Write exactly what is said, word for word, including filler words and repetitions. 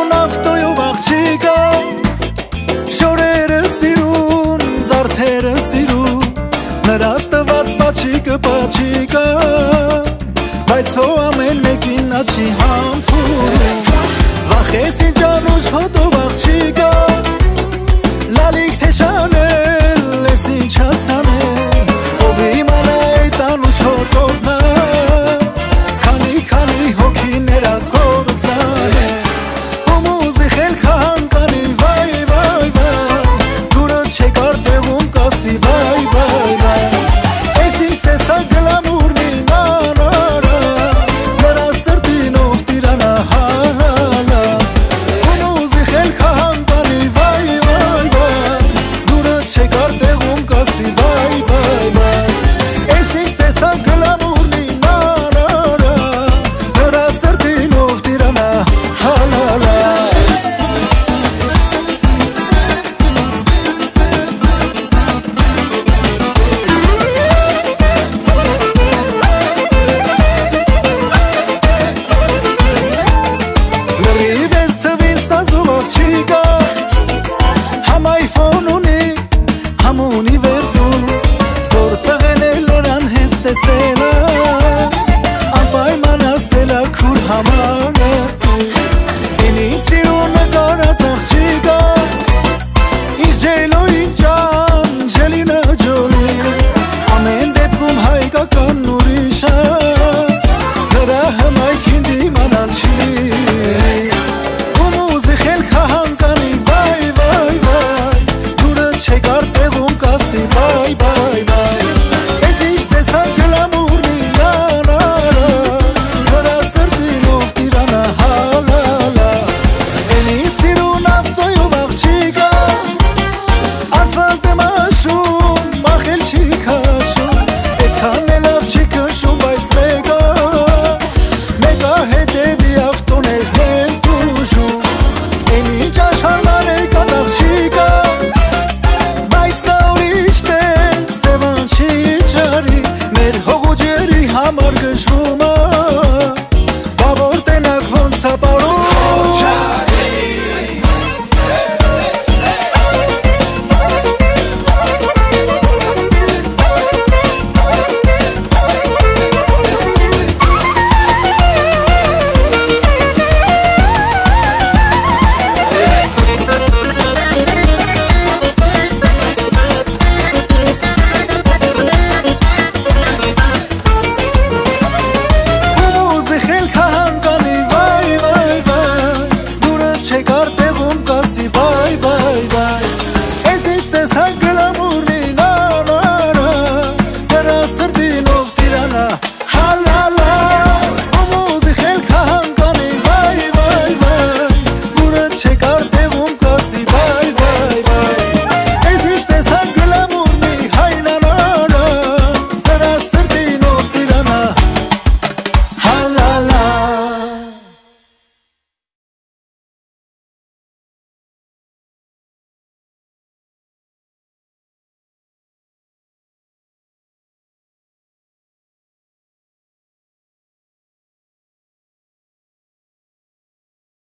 նավթոյով աղջիկա շորերը սիրուն, զարդերը սիրուն նրա տված պաչիկը պաչիկա բայց հո ամեն մեկին նա չի համբուրում վախեսի ջանուշ հոտով աղջիկա լալիք թե շանել ես ինչ հացանել ով իմանա այդ անուշ հոտով նա քանի քանի հոգիները կործան ում ուզի խելքը հանկանի վայ վայ վայ դուրը չեկար տեղում կասի վայ վայ վայ ես ինչ տեսա գլամուրնի նա նա նա նրա սրտինով տիրանա հարալա ում ուզի խելքը հանկանի վայ վայ վայ դուրը չեկար տեղում կասի վայ վայ վայ ես ինչ տեսա գլամուրնի նա նա նա նրա սրտինով տիրանա հարալա Լրիվ ես թվի սազով աղջիկա Համ այֆոն ունի, համ ունի վերդու Որտեղ են էլ նրան հենց տեսելա Անպայման ասելա քուր համանը